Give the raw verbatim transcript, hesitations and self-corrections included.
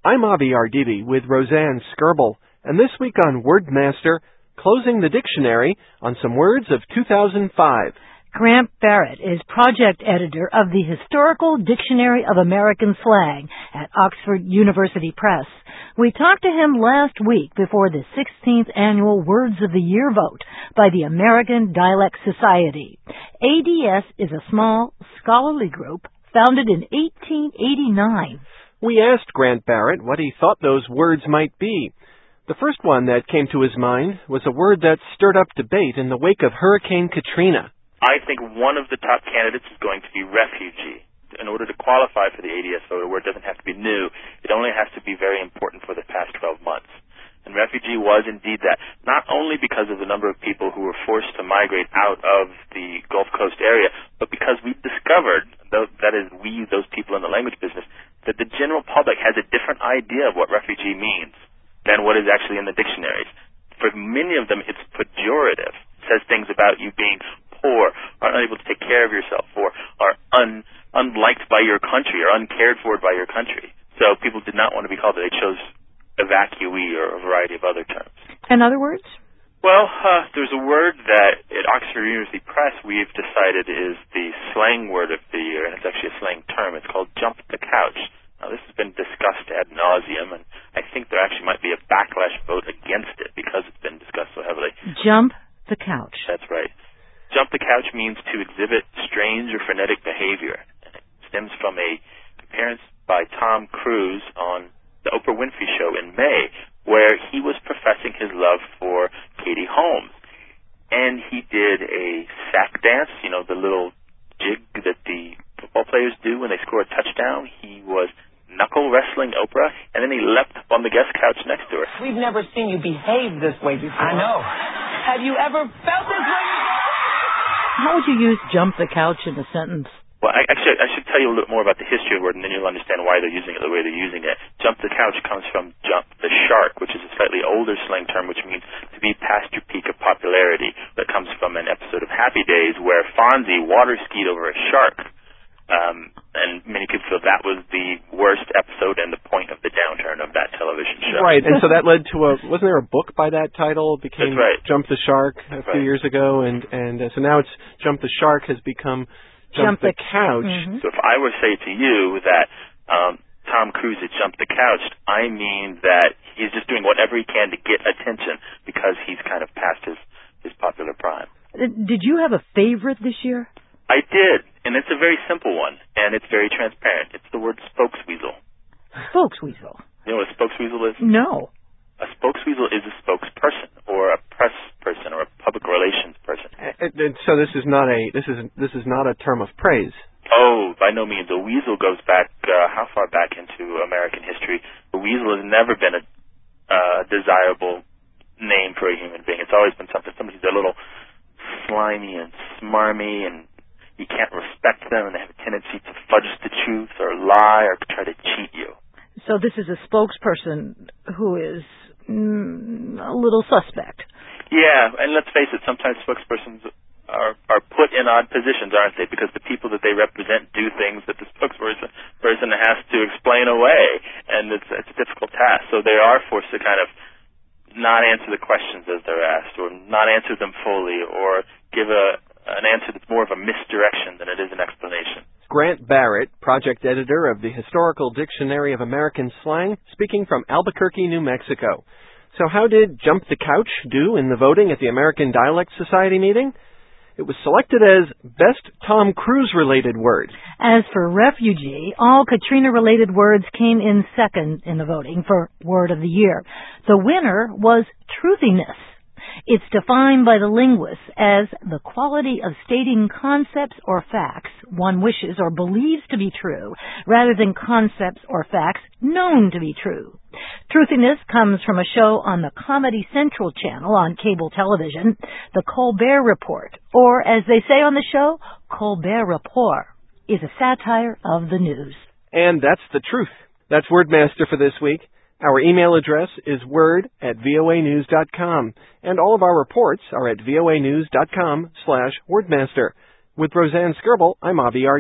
I'm Avi Arditi with Roseanne Skirble, and this week on Wordmaster, closing the dictionary on some words of two thousand five. Grant Barrett is project editor of the Historical Dictionary of American Slang at Oxford University Press. We talked to him last week before the sixteenth annual Words of the Year vote by the American Dialect Society. A D S is a small, scholarly group founded in eighteen eighty-nine. We asked Grant Barrett what he thought those words might be. The first one that came to his mind was a word that stirred up debate in the wake of Hurricane Katrina. I think one of the top candidates is going to be refugee. In order to qualify for the A D S vote, a word doesn't have to be new. It only has to be very important for the past twelve months. And refugee was indeed that, not only because of the number of people who were forced to migrate out of the Gulf Coast area, but because we've discovered, that is we, those people in the language business, that the general public has a different idea of what refugee means than what is actually in the dictionaries. For many of them, it's pejorative. It says things about you being poor, or unable to take care of yourself, or are un, unliked by your country, or uncared for by your country. So people did not want to be called it. They chose evacuee or a variety of other terms. In other words? Well, uh, there's a word that at Oxford University Press we've decided is the slang word of the year, and it's actually a slang term. It's called jump the couch. Now, this has been discussed ad nauseum, and I think there actually might be a backlash vote against it because it's been discussed so heavily. Jump the couch. That's right. Jump the couch means to exhibit strange or frenetic behavior. And it stems from a appearance by Tom Cruise on the Oprah Winfrey Show in May, where he was professing his love for Katie Holmes. And he did a sack dance, you know, the little jig that the football players do when they score a touchdown. He was knuckle wrestling Oprah, and then he leapt up on the guest couch next to her. We've never seen you behave this way before. I know. Have you ever felt this way? How would you use jump the couch in a sentence? Well, I, actually, I should tell you a little bit more about the history of the word, and then you'll understand why they're using it the way they're using it. Jump the couch comes from jump the shark, which is a slightly older slang term, which means to be past your peak of popularity. That comes from an episode of Happy Days where Fonzie water skied over a shark. Um, and many people feel that was the worst episode and the point of the downturn of that television show. Right, and so that led to a, wasn't there a book by that title? It became That's right. Jump the Shark a That's few right. years ago, and, and uh, so now it's Jump the Shark has become Jump, Jump the, the Couch. Mm-hmm. So if I were to say to you that um, Tom Cruise had jumped the couch, I mean that he's just doing whatever he can to get attention because he's kind of past his, his popular prime. Did you have a favorite this year? I did, and it's a very simple one, and it's very transparent. It's the word spokesweasel. Spokesweasel. You know what a spokesweasel is? No. A spokesweasel is a spokesperson, or a press person, or a public relations person. And, and so this is not a this is this is not a term of praise. Oh, by no means. A weasel goes back uh, how far back into American history? A weasel has never been a uh, desirable name for a human being. It's always been something somebody who's a little slimy and smarmy, and you can't respect them, and they have a tendency to fudge the truth or lie or try to cheat you. So this is a spokesperson who is mm, a little suspect. Yeah, and let's face it, sometimes spokespersons are are put in odd positions, aren't they? Because the people that they represent do things that the spokesperson person has to explain away, and it's, it's a difficult task. So they are forced to kind of not answer the questions as they're asked, or not answer them fully, or give a an answer that's more of a misdirection than it is an explanation. Grant Barrett, project editor of the Historical Dictionary of American Slang, speaking from Albuquerque, New Mexico. So how did Jump the Couch do in the voting at the American Dialect Society meeting? It was selected as Best Tom Cruise-related Word. As for refugee, all Katrina-related words came in second in the voting for Word of the Year. The winner was truthiness. It's defined by the linguists as the quality of stating concepts or facts one wishes or believes to be true, rather than concepts or facts known to be true. Truthiness comes from a show on the Comedy Central channel on cable television, The Colbert Report, or as they say on the show, Colbert Report, is a satire of the news. And that's the truth. That's Wordmaster for this week. Our email address is word at voa news dot com, and all of our reports are at voa news dot com slash wordmaster. With Roseanne Skirble, I'm Avi Arditi.